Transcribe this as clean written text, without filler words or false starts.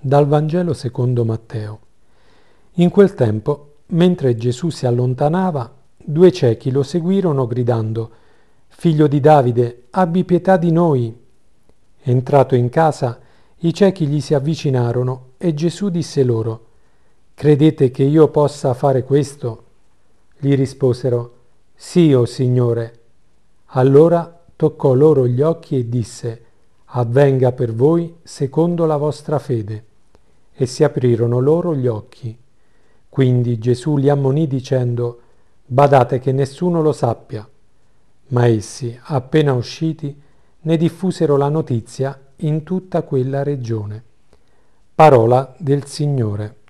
Dal Vangelo secondo Matteo. In quel tempo, mentre Gesù si allontanava, due ciechi lo seguirono gridando: «Figlio di Davide, abbi pietà di noi!» Entrato in casa, i ciechi gli si avvicinarono e Gesù disse loro: «Credete che io possa fare questo?» Gli risposero: «Sì, o Signore». Allora toccò loro gli occhi e disse: «Avvenga per voi secondo la vostra fede». E si aprirono loro gli occhi. Quindi Gesù li ammonì dicendo: «Badate che nessuno lo sappia». Ma essi, appena usciti, ne diffusero la notizia in tutta quella regione. Parola del Signore.